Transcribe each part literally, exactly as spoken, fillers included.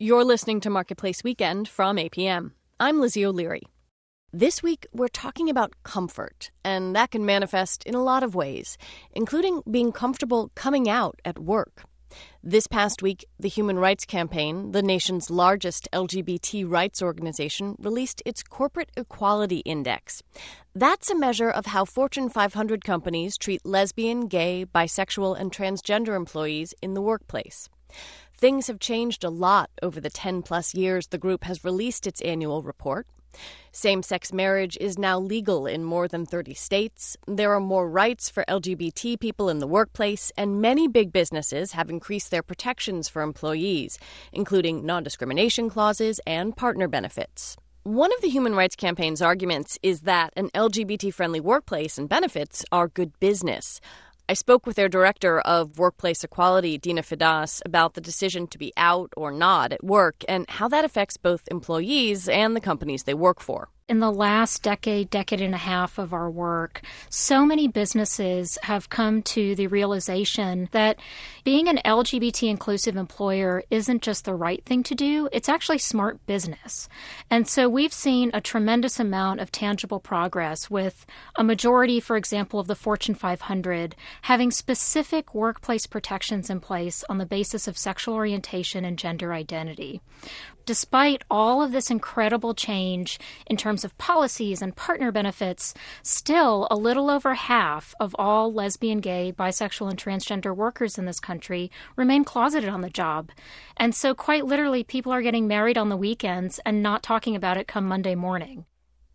You're listening to Marketplace Weekend from A P M. I'm Lizzie O'Leary. This week, we're talking about comfort, and that can manifest in a lot of ways, including being comfortable coming out at work. This past week, the Human Rights Campaign, the nation's largest L G B T rights organization, released its Corporate Equality Index. That's a measure of how Fortune five hundred companies treat lesbian, gay, bisexual, and transgender employees in the workplace. Things have changed a lot over the ten-plus years the group has released its annual report. Same-sex marriage is now legal in more than thirty states. There are more rights for L G B T people in the workplace, and many big businesses have increased their protections for employees, including non-discrimination clauses and partner benefits. One of the Human Rights Campaign's arguments is that an L G B T-friendly workplace and benefits are good business. I spoke with their director of workplace equality, Dina Fidas, about the decision to be out or not at work and how that affects both employees and the companies they work for. In the last decade, decade and a half of our work, so many businesses have come to the realization that being an L G B T inclusive employer isn't just the right thing to do, it's actually smart business. And so we've seen a tremendous amount of tangible progress with a majority, for example, of the Fortune five hundred having specific workplace protections in place on the basis of sexual orientation and gender identity. Despite all of this incredible change in terms of policies and partner benefits, still a little over half of all lesbian, gay, bisexual, and transgender workers in this country remain closeted on the job. And so quite literally, people are getting married on the weekends and not talking about it come Monday morning.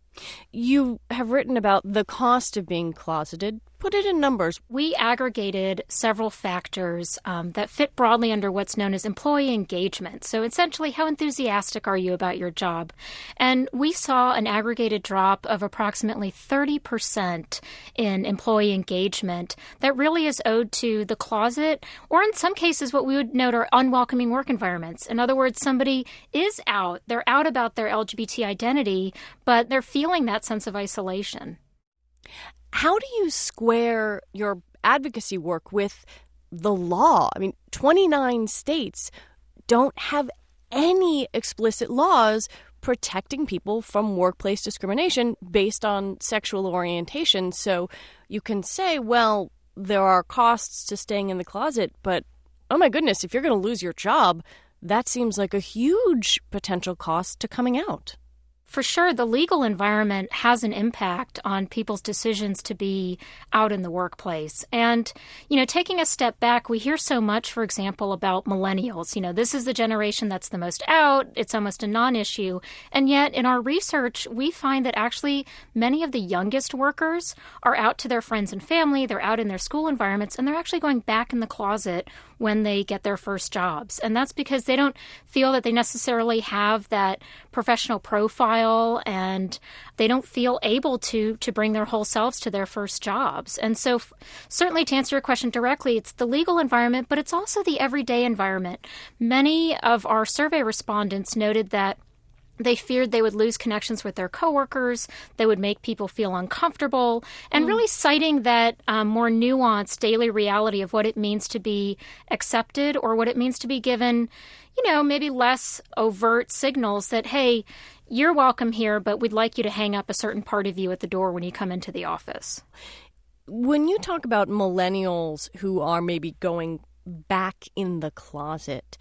You have written about the cost of being closeted. Put it in numbers. We aggregated several factors um, that fit broadly under what's known as employee engagement. So essentially, how enthusiastic are you about your job? And we saw an aggregated drop of approximately thirty percent in employee engagement that really is owed to the closet, or in some cases, what we would note are unwelcoming work environments. In other words, somebody is out, they're out about their L G B T identity, but they're feeling that sense of isolation. How do you square your advocacy work with the law? I mean, twenty-nine states don't have any explicit laws protecting people from workplace discrimination based on sexual orientation. So you can say, well, there are costs to staying in the closet, but oh my goodness, if you're going to lose your job, that seems like a huge potential cost to coming out. For sure, the legal environment has an impact on people's decisions to be out in the workplace. And, you know, taking a step back, we hear so much, for example, about millennials. You know, this is the generation that's the most out. It's almost a non-issue. And yet, in our research, we find that actually many of the youngest workers are out to their friends and family. They're out in their school environments, and they're actually going back in the closet when they get their first jobs. And that's because they don't feel that they necessarily have that professional profile, and they don't feel able to to bring their whole selves to their first jobs. And so f- certainly to answer your question directly, it's the legal environment, but it's also the everyday environment. Many of our survey respondents noted that they feared they would lose connections with their coworkers, they would make people feel uncomfortable, and mm. really citing that um, more nuanced daily reality of what it means to be accepted or what it means to be given, you know, maybe less overt signals that, hey, you're welcome here, but we'd like you to hang up a certain part of you at the door when you come into the office. When you talk about millennials who are maybe going back in the closet,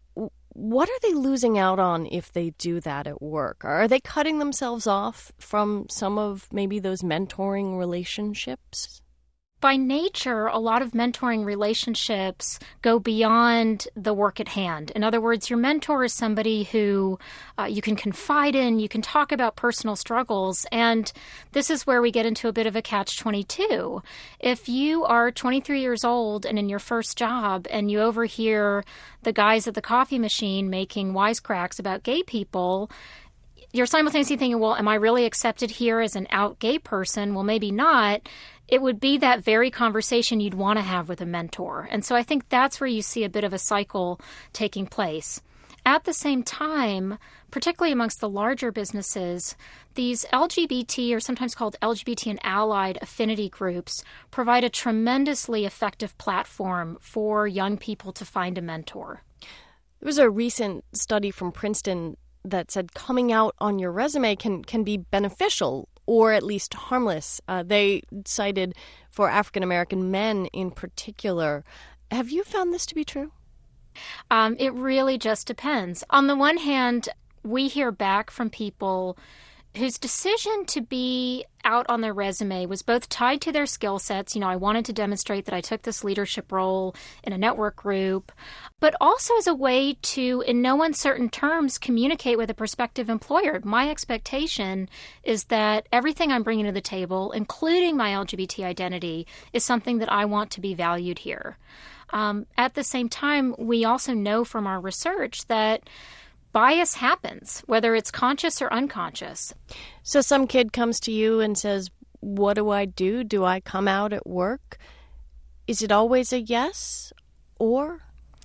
what are they losing out on if they do that at work? Are they cutting themselves off from some of maybe those mentoring relationships? By nature, a lot of mentoring relationships go beyond the work at hand. In other words, your mentor is somebody who uh, you can confide in, you can talk about personal struggles, and this is where we get into a bit of a catch twenty-two. If you are twenty-three years old and in your first job and you overhear the guys at the coffee machine making wisecracks about gay people, you're simultaneously thinking, well, am I really accepted here as an out gay person? Well, maybe not. It would be that very conversation you'd want to have with a mentor. And so I think that's where you see a bit of a cycle taking place. At the same time, particularly amongst the larger businesses, these L G B T, or sometimes called L G B T and allied affinity groups, provide a tremendously effective platform for young people to find a mentor. There was a recent study from Princeton that said coming out on your resume can, can be beneficial or at least harmless. Uh, they cited for African-American men in particular. Have you found this to be true? Um, it really just depends. On the one hand, we hear back from people whose decision to be out on their resume was both tied to their skill sets. You know, I wanted to demonstrate that I took this leadership role in a network group, but also as a way to, in no uncertain terms, communicate with a prospective employer. My expectation is that everything I'm bringing to the table, including my L G B T identity, is something that I want to be valued here. Um, at the same time, we also know from our research that bias happens, whether it's conscious or unconscious. So some kid comes to you and says, what do I do? Do I come out at work? Is it always a yes or?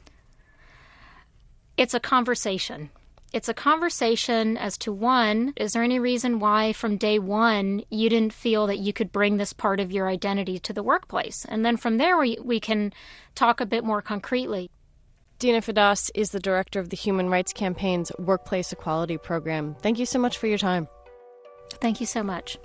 It's a conversation. It's a conversation as to, one, is there any reason why from day one you didn't feel that you could bring this part of your identity to the workplace? And then from there we, we can talk a bit more concretely. Dina Fadas is the director of the Human Rights Campaign's Workplace Equality Program. Thank you so much for your time. Thank you so much.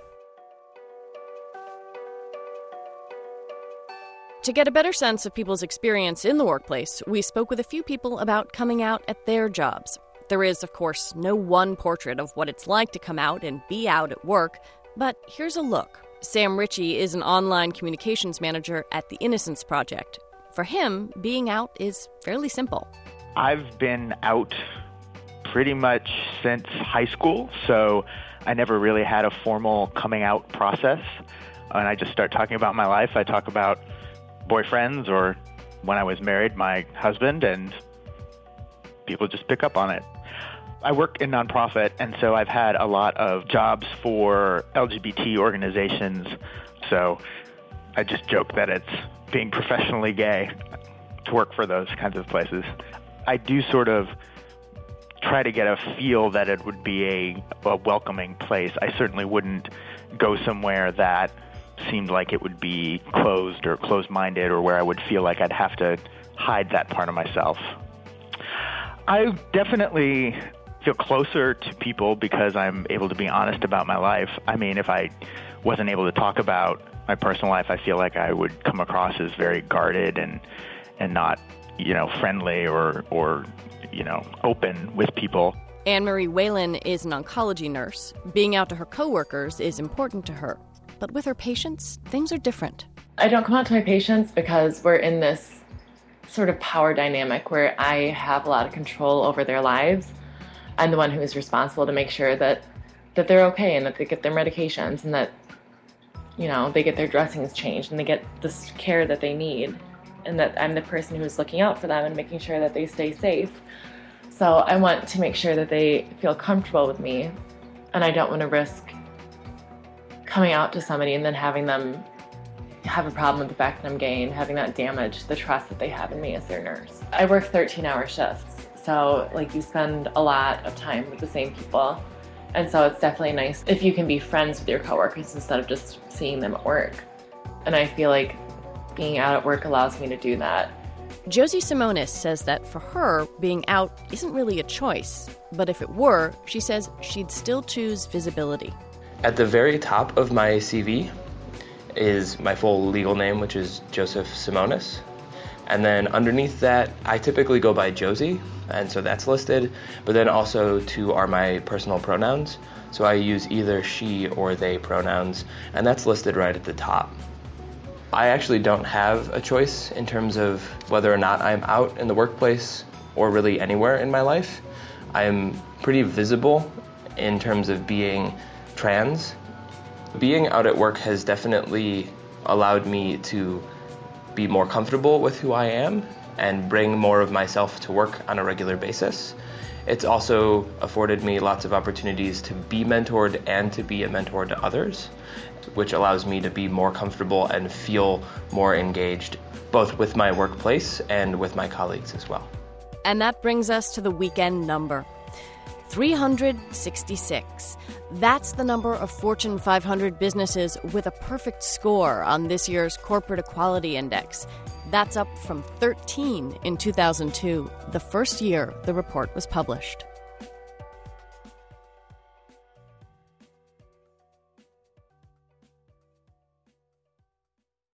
To get a better sense of people's experience in the workplace, we spoke with a few people about coming out at their jobs. There is, of course, no one portrait of what it's like to come out and be out at work, but here's a look. Sam Ritchie is an online communications manager at the Innocence Project. For him, being out is fairly simple. I've been out pretty much since high school, so I never really had a formal coming out process. And I just start talking about my life. I talk about boyfriends or when I was married, my husband, and people just pick up on it. I work in nonprofit, and so I've had a lot of jobs for L G B T organizations, so I just joke that it's being professionally gay to work for those kinds of places. I do sort of try to get a feel that it would be a, a welcoming place. I certainly wouldn't go somewhere that seemed like it would be closed or closed-minded or where I would feel like I'd have to hide that part of myself. I definitely feel closer to people because I'm able to be honest about my life. I mean, if I wasn't able to talk about my personal life, I feel like I would come across as very guarded and and not, you know, friendly or, or you know, open with people. Anne-Marie Whalen is an oncology nurse. Being out to her coworkers is important to her. But with her patients, things are different. I don't come out to my patients because we're in this sort of power dynamic where I have a lot of control over their lives. I'm the one who is responsible to make sure that, that they're okay and that they get their medications and that, you know, they get their dressings changed and they get the care that they need, and that I'm the person who's looking out for them and making sure that they stay safe. So I want to make sure that they feel comfortable with me, and I don't want to risk coming out to somebody and then having them have a problem with the fact that I'm gay and having that damage the trust that they have in me as their nurse. I work thirteen hour shifts, so like you spend a lot of time with the same people. And so it's definitely nice if you can be friends with your coworkers instead of just seeing them at work. And I feel like being out at work allows me to do that. Josie Simonis says that for her, being out isn't really a choice. But if it were, she says she'd still choose visibility. At the very top of my C V is my full legal name, which is Joseph Simonis. And then underneath that, I typically go by Josie, and so that's listed. But then also two are my personal pronouns. So I use either she or they pronouns, and that's listed right at the top. I actually don't have a choice in terms of whether or not I'm out in the workplace or really anywhere in my life. I'm pretty visible in terms of being trans. Being out at work has definitely allowed me to be more comfortable with who I am and bring more of myself to work on a regular basis. It's also afforded me lots of opportunities to be mentored and to be a mentor to others, which allows me to be more comfortable and feel more engaged, both with my workplace and with my colleagues as well. And that brings us to the weekend number. three hundred sixty-six. That's the number of Fortune five hundred businesses with a perfect score on this year's Corporate Equality Index. That's up from thirteen in two thousand two, the first year the report was published.